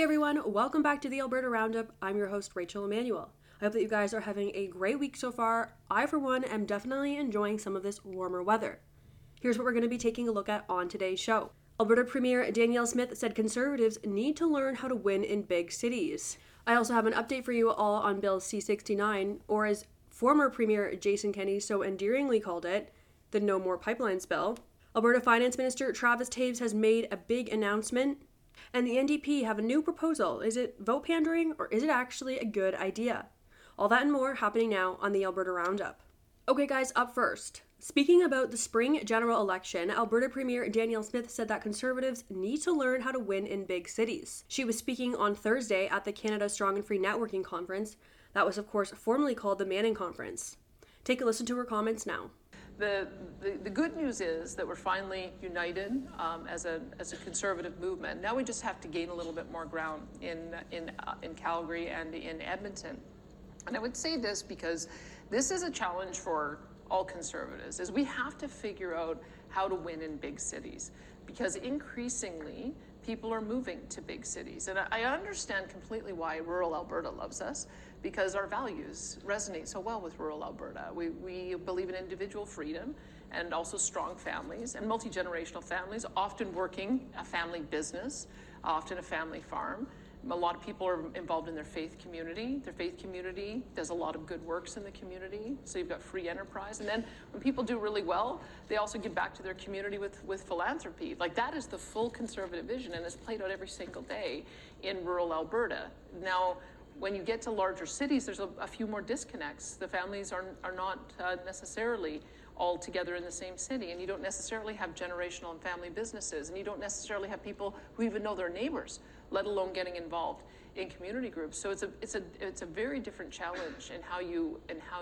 Hey everyone, welcome back to the Alberta Roundup. I'm your host, Rachel Emanuel. I hope that you guys are having a great week so far. I, for one, am definitely enjoying some of this warmer weather. Here's what we're going to be taking a look at on today's show. Alberta Premier Danielle Smith said Conservatives need to learn how to win in big cities. I also have an update for you all on Bill C-69, or as former Premier Jason Kenney so endearingly called it, the No More Pipelines Bill. Alberta Finance Minister Travis Toews has made a big announcement. And the NDP have a new proposal. Is it vote pandering or is it actually a good idea? All that and more happening now on the Alberta Roundup. Okay guys, up first. Speaking about the spring general election, Alberta Premier Danielle Smith said that Conservatives need to learn how to win in big cities. She was speaking on Thursday at the Canada Strong and Free Networking Conference. That was of course formerly called the Manning Conference. Take a listen to her comments now. The good news is that we're finally united as a conservative movement. Now we just have to gain a little bit more ground in Calgary and in Edmonton. And I would say this because this is a challenge for all Conservatives, is we have to figure out how to win in big cities, because increasingly people are moving to big cities. And I understand completely why rural Alberta loves us, because our values resonate so well with rural Alberta. We believe in individual freedom and also strong families and multi-generational families, often working a family business, often a family farm. A lot of people are involved in their faith community. Their faith community does a lot of good works in the community. So you've got free enterprise. And then when people do really well, they also give back to their community with philanthropy. Like, that is the full Conservative vision, and it's played out every single day in rural Alberta. Now, when you get to larger cities, there's a few more disconnects. The families are not necessarily all together in the same city, and you don't necessarily have generational and family businesses, and you don't necessarily have people who even know their neighbors, let alone getting involved in community groups. So it's a very different challenge in how you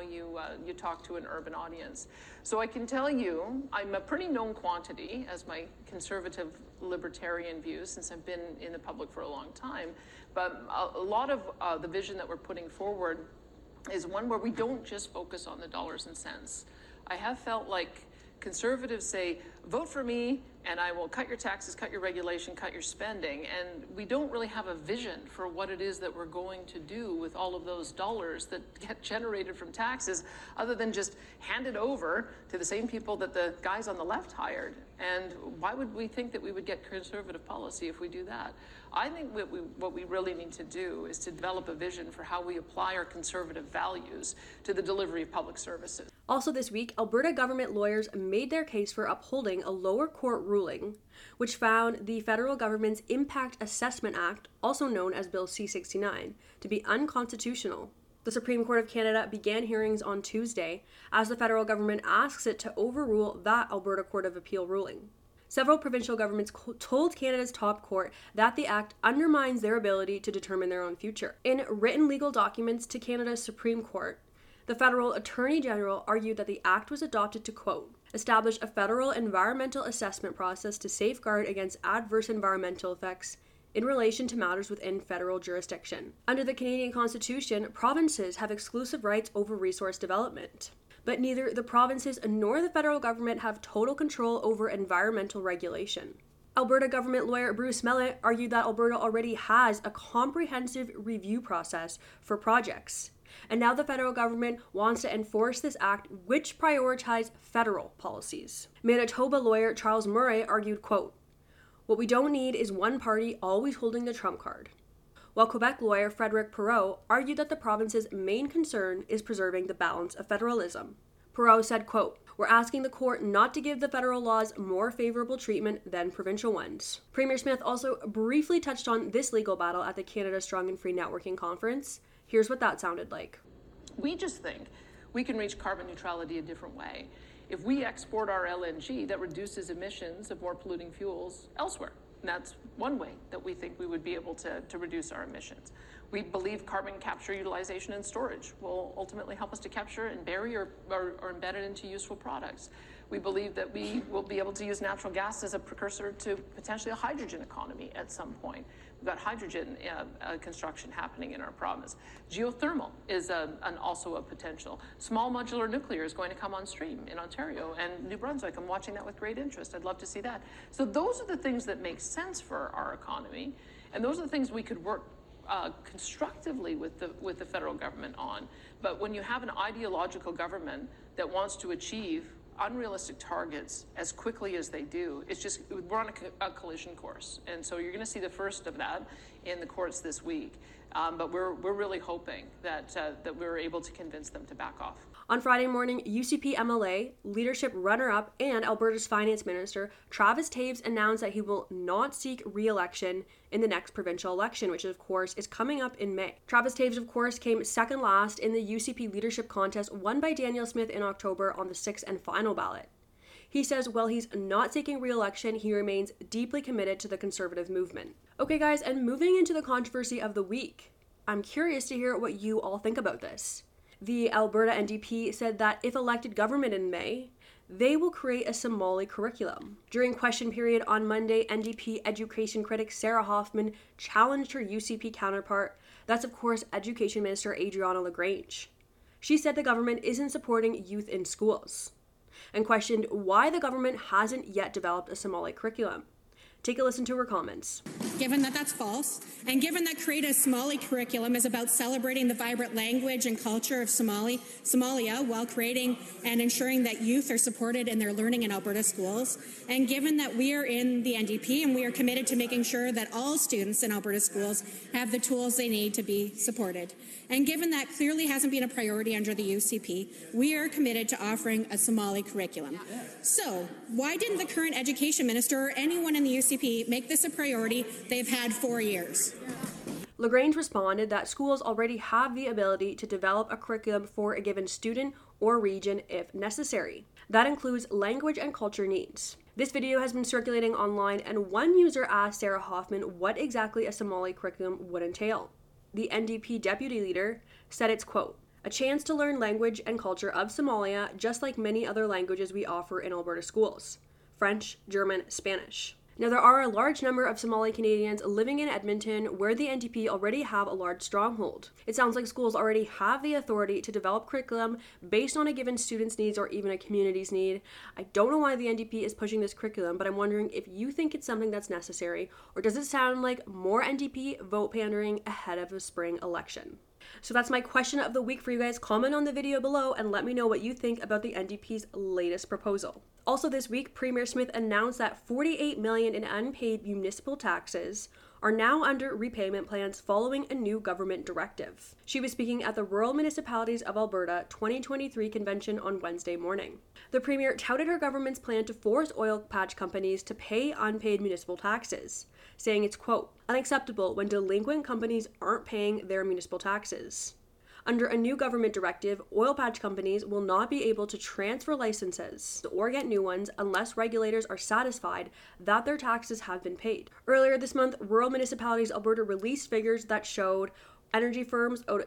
talk to an urban audience. So I can tell you, I'm a pretty known quantity as my conservative libertarian views, since I've been in the public for a long time. But a lot of the vision that we're putting forward is one where we don't just focus on the dollars and cents. I have felt like Conservatives say, vote for me and I will cut your taxes, cut your regulation, cut your spending. And we don't really have a vision for what it is that we're going to do with all of those dollars that get generated from taxes, other than just hand it over to the same people that the guys on the left hired. And why would we think that we would get conservative policy if we do that? I think what we really need to do is to develop a vision for how we apply our conservative values to the delivery of public services. Also this week, Alberta government lawyers made their case for upholding a lower court ruling, which found the federal government's Impact Assessment Act, also known as Bill C-69, to be unconstitutional. The Supreme Court of Canada began hearings on Tuesday as the federal government asks it to overrule that Alberta Court of Appeal ruling. Several provincial governments told Canada's top court that the act undermines their ability to determine their own future. In written legal documents to Canada's Supreme Court, the federal Attorney General argued that the act was adopted to, quote, establish a federal environmental assessment process to safeguard against adverse environmental effects in relation to matters within federal jurisdiction. Under the Canadian Constitution, provinces have exclusive rights over resource development, but neither the provinces nor the federal government have total control over environmental regulation. Alberta government lawyer Bruce Mellett argued that Alberta already has a comprehensive review process for projects, and now the federal government wants to enforce this act, which prioritizes federal policies. Manitoba lawyer Charles Murray argued, quote, what we don't need is one party always holding the trump card. While Quebec lawyer Frédéric Perreault argued that the province's main concern is preserving the balance of federalism. Perreault said, quote, we're asking the court not to give the federal laws more favorable treatment than provincial ones. Premier Smith also briefly touched on this legal battle at the Canada Strong and Free Networking Conference. Here's what that sounded like. We just think we can reach carbon neutrality a different way. If we export our LNG, that reduces emissions of more polluting fuels elsewhere. And that's one way that we think we would be able to reduce our emissions. We believe carbon capture, utilization, and storage will ultimately help us to capture and bury or embed it into useful products. We believe that we will be able to use natural gas as a precursor to potentially a hydrogen economy at some point. We've got hydrogen construction happening in our province. Geothermal is also a potential. Small modular nuclear is going to come on stream in Ontario and New Brunswick. I'm watching that with great interest. I'd love to see that. So those are the things that make sense for our economy. And those are the things we could work constructively with the federal government on. But when you have an ideological government that wants to achieve unrealistic targets as quickly as they do, it's just, we're on a collision course. And so you're going to see the first of that in the courts this week. But we're really hoping that we're able to convince them to back off. On Friday morning, UCP MLA, leadership runner-up, and Alberta's finance minister, Travis Toews, announced that he will not seek re-election in the next provincial election, which of course is coming up in May. Travis Toews, of course, came second last in the UCP leadership contest won by Danielle Smith in October on the sixth and final ballot. He says while he's not seeking re-election, he remains deeply committed to the Conservative movement. Okay guys, and moving into the controversy of the week, I'm curious to hear what you all think about this. The Alberta NDP said that if elected government in May, they will create a Somali curriculum. During question period on Monday, NDP education critic Sarah Hoffman challenged her UCP counterpart, that's of course Education Minister Adriana LaGrange. She said the government isn't supporting youth in schools, and questioned why the government hasn't yet developed a Somali curriculum. Take a listen to her comments. Given that that's false, and given that Create a Somali curriculum is about celebrating the vibrant language and culture of Somalia while creating and ensuring that youth are supported in their learning in Alberta schools, and given that we are in the NDP and we are committed to making sure that all students in Alberta schools have the tools they need to be supported, and given that clearly hasn't been a priority under the UCP, we are committed to offering a Somali curriculum. So, why didn't the current education minister or anyone in the UCP make this a priority they've had 4 years? LaGrange responded that schools already have the ability to develop a curriculum for a given student or region if necessary. That includes language and culture needs. This video has been circulating online, and one user asked Sarah Hoffman what exactly a Somali curriculum would entail. The NDP deputy leader said it's, quote, a chance to learn language and culture of Somalia, just like many other languages we offer in Alberta schools: French, German, Spanish. Now, there are a large number of Somali Canadians living in Edmonton, where the NDP already have a large stronghold. It sounds like schools already have the authority to develop curriculum based on a given student's needs or even a community's need. I don't know why the NDP is pushing this curriculum, but I'm wondering if you think it's something that's necessary, or does it sound like more NDP vote pandering ahead of the spring election? So that's my question of the week for you guys. Comment on the video below and let me know what you think about the NDP's latest proposal. Also this week, Premier Smith announced that $48 million in unpaid municipal taxes are now under repayment plans following a new government directive. She was speaking at the Rural Municipalities of Alberta 2023 convention on Wednesday morning. The Premier touted her government's plan to force oil patch companies to pay unpaid municipal taxes, saying it's, quote, unacceptable when delinquent companies aren't paying their municipal taxes. Under a new government directive, oil patch companies will not be able to transfer licenses or get new ones unless regulators are satisfied that their taxes have been paid. Earlier this month, Rural Municipalities Alberta released figures that showed energy firms owed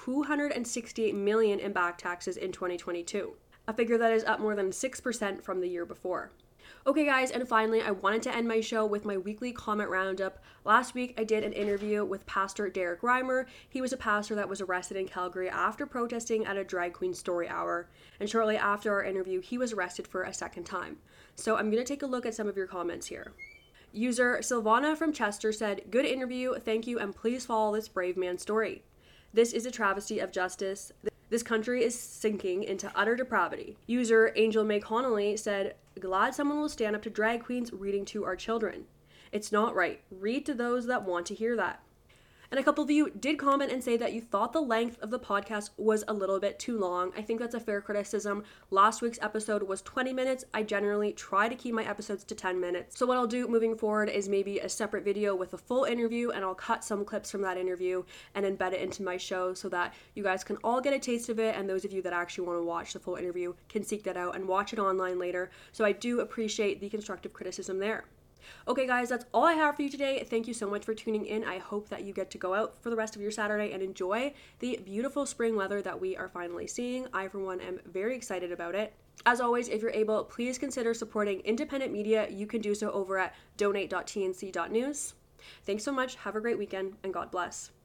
$268 million in back taxes in 2022, a figure that is up more than 6% from the year before. Okay guys, and finally, I wanted to end my show with my weekly comment roundup. Last week, I did an interview with Pastor Derek Reimer. He was a pastor that was arrested in Calgary after protesting at a drag queen story hour. And shortly after our interview, he was arrested for a second time. So I'm going to take a look at some of your comments here. User Silvana from Chester said, good interview, thank you, and please follow this brave man's story. This is a travesty of justice. This country is sinking into utter depravity. User Angel May Connolly said, glad someone will stand up to drag queens reading to our children. It's not right. Read to those that want to hear that. And a couple of you did comment and say that you thought the length of the podcast was a little bit too long. I think that's a fair criticism. Last week's episode was 20 minutes. I generally try to keep my episodes to 10 minutes. So what I'll do moving forward is maybe a separate video with a full interview, and I'll cut some clips from that interview and embed it into my show so that you guys can all get a taste of it, and those of you that actually want to watch the full interview can seek that out and watch it online later. So I do appreciate the constructive criticism there. Okay guys, that's all I have for you today. Thank you so much for tuning in. I hope that you get to go out for the rest of your Saturday and enjoy the beautiful spring weather that we are finally seeing. I, for one, am very excited about it. As always, if you're able, please consider supporting independent media. You can do so over at donate.tnc.news. Thanks so much. Have a great weekend, and God bless.